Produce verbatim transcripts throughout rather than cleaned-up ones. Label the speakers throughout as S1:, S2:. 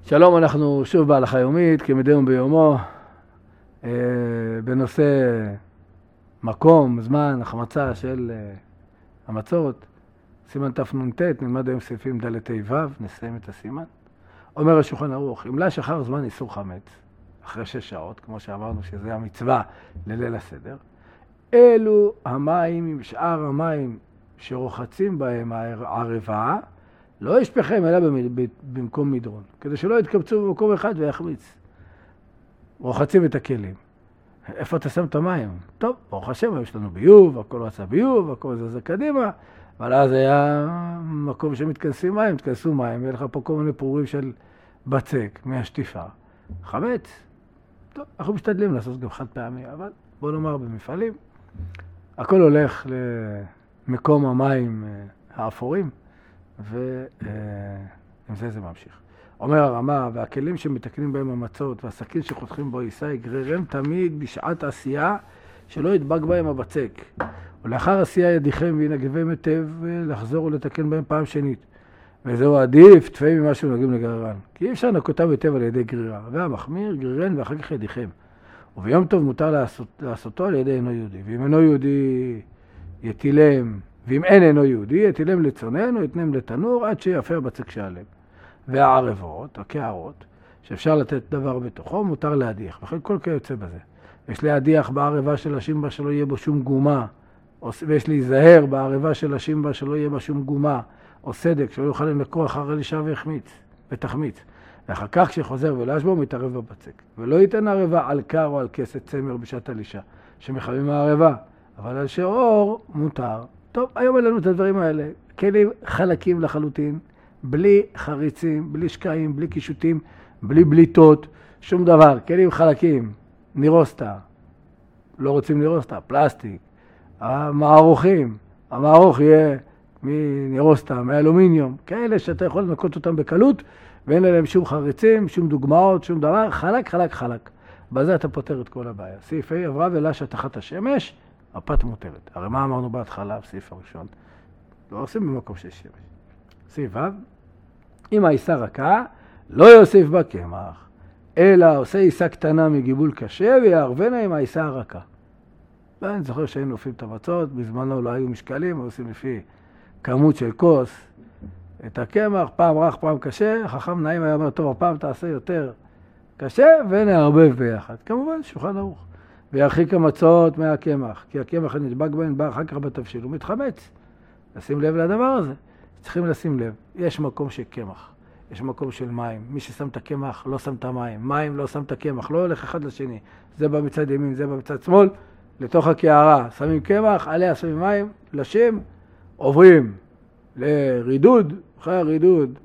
S1: שלום, אנחנו שוב בהלכה יומית, כמדי יום ביומו, אה, בנושא מקום, זמן, החמצה של אה, המצות. סימן תנ"ט, נלמד היום סעיפים ד' ה' ו', נסיים את הסימן. אומר השולחן ערוך, אם לש אחר זמן איסור חמץ, אחרי שש שעות, כמו שאמרנו שזה המצווה לליל הסדר, אלו המים עם שאר המים שרוחצים בהם הערבה, לא ישפכם אלא במקום מדרון, כדי שלא יתקבצו במקום אחד ויחמיץ. רוחצים את הכלים. איפה אתה שם את המים? טוב, ברוך השם, יש לנו ביוב, הכל רצה ביוב, הכל זזה קדימה, אבל אז היה מקום שמתכנסים מים, מתכנסו מים, ויהיה לך פה כל מיני פרורים של בצק מהשטיפה. חמץ. טוב, אנחנו משתדלים לעשות גם חד פעמי, אבל בוא נאמר במפעלים, הכל הולך למקום המים האפורים, ועם זה זה ממשיך. אומר הרמה, והכלים שמתקנים בהם המצות והסכין שחותכים בו יישא יגררם תמיד בשעת עשייה שלא ידבק בהם הבצק. ולאחר עשייה ידיכם וינגבם היטב לחזור ולתקן בהם פעם שנית. וזהו עדיף תפי ממה שנוגעים לגררן. כי אי אפשר לנקותם היטב על ידי גרירה. והמחמיר גרירן ואחר כך ידיכם. וביום טוב מותר לעשות, לעשותו על ידי אינו יהודי. ואם אינו יהודי יטילם, ואם אין אינו יהודי יטילם לצונן או יתנם לתנור עד שיפר בצק שעליהם. והערבות, הקערות, שאפשר לתת דבר בתוכו, מותר להדיח. וכן כל כיוצא בזה. יש להדיח בערבה של השימבה שלא יהיה בו שום גומה, ויש להיזהר בערבה של השימבה שלא יהיה בה שום גומה, או סדק, שלא יוכל לנקור אחר אלישה והחמיץ, ותחמיץ. ואחר כך כשחוזר ולש בו, מתערב בבצק. ולא ייתן ערבה על קר או על כסת צמר בשעת אלישה, שמחייבים הערבה. אבל על שאור מותר. טוב, היום אין לנו את הדברים האלה. כלים חלקים לחלוטין, בלי חריצים, בלי שקעים, בלי קישוטים, בלי בליטות, שום דבר. כלים חלקים, נירוסטה, לא רוצים נירוסטה, פלסטיק. המערוכים, המערוך יהיה מנירוסטה, מאלומיניום, כאלה שאתה יכול לנקות אותם בקלות, ואין להם שום חריצים, שום דוגמאות, שום דבר, חלק, חלק, חלק. בזה אתה פותר את כל הבעיה. סעיף ה' עברה ולש תחת השמש, הפת מותרת. הרי מה אמרנו בהתחלה, בסעיף הראשון? לא עושים במקום שיש שמש. סעיף ו', אם העיסה רכה, לא יוסיף בה קמח, אלא עושה עיסה קטנה מגיבול קשה, ויערבנה עם העיסה הרכה. ואני זוכר שהיינו עופים את המצות, בזמנו לא היו משקלים, היו עושים לפי כמות של כוס את הקמח, פעם רך, פעם קשה, חכם נעים היה אומר, טוב, הפעם תעשה יותר קשה, ונערבב ביחד. כמובן, שולחן ערוך. וירחיק המצות מהקמח, כי הקמח הנדבק בהן בא אחר כך בתבשיל, הוא מתחמץ. לשים לב לדבר הזה. צריכים לשים לב, יש מקום של קמח, יש מקום של מים. מי ששם את הקמח לא שם את המים, מים לא שם את הקמח, לא הולך אחד לשני. זה בא מצד ימין, זה בא מצד שמאל, לתוך הקערה. שמים קמח, עליה שמים מים, לשם, עוברים לרידוד, אחרי הרידוד,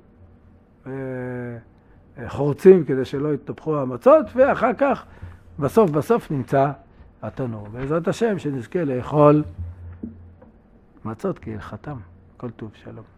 S1: חורצים כדי שלא יתנפחו המצות, ואחר כך, בסוף בסוף נמצא התנור. בעזרת השם שנזכה לאכול מצות כהלכתם. כל טוב, שלום.